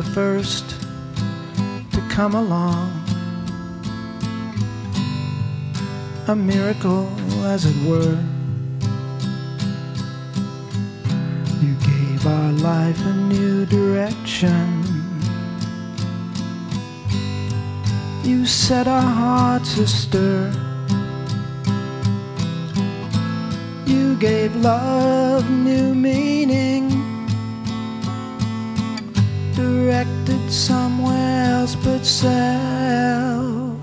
the first to come along. A miracle, as it were. You gave our life a new direction. You set our hearts astir. You gave love new meaning, directed somewhere else but self.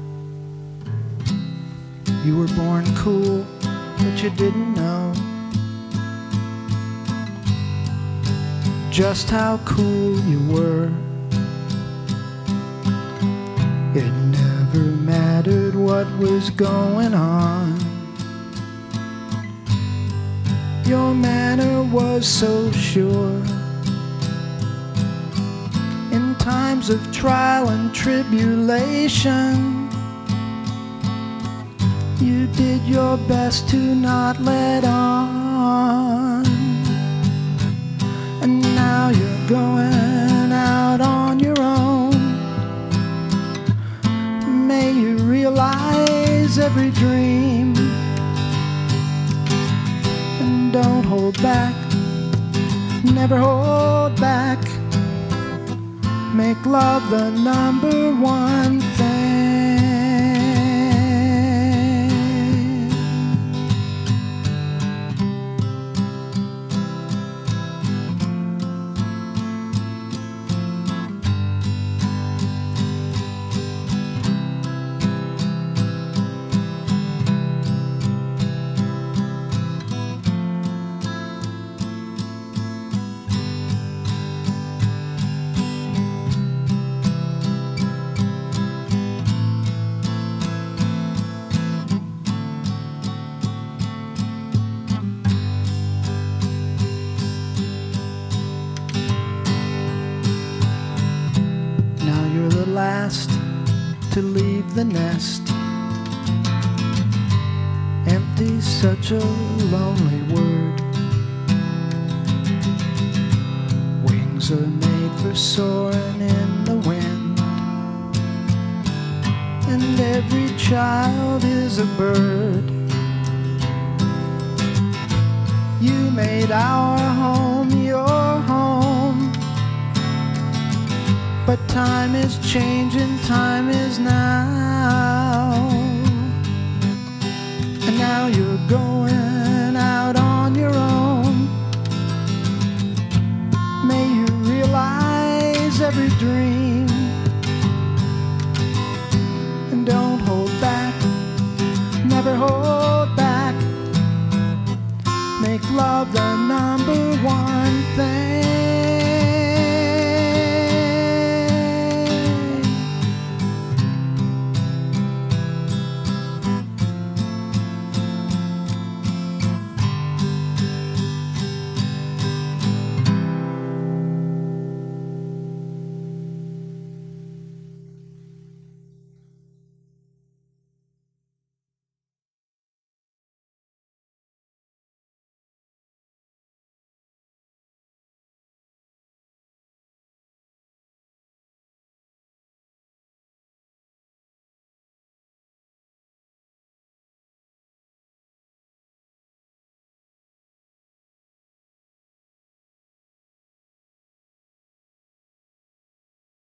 You were born cool, but you didn't know just how cool you were. It never mattered what was going on. Your manner was so sure. In times of trial and tribulation, you did your best to not let on. And now you're going out on your own. May you realize every dream, and don't hold back, never hold back. Make love the number one thing. Last to leave the nest, empty, such a lonely word. Wings are made for soaring in the wind, and every child is a bird. You made our home your home, but time is changing, time is now. And now you're going out on your own. May you realize every dream,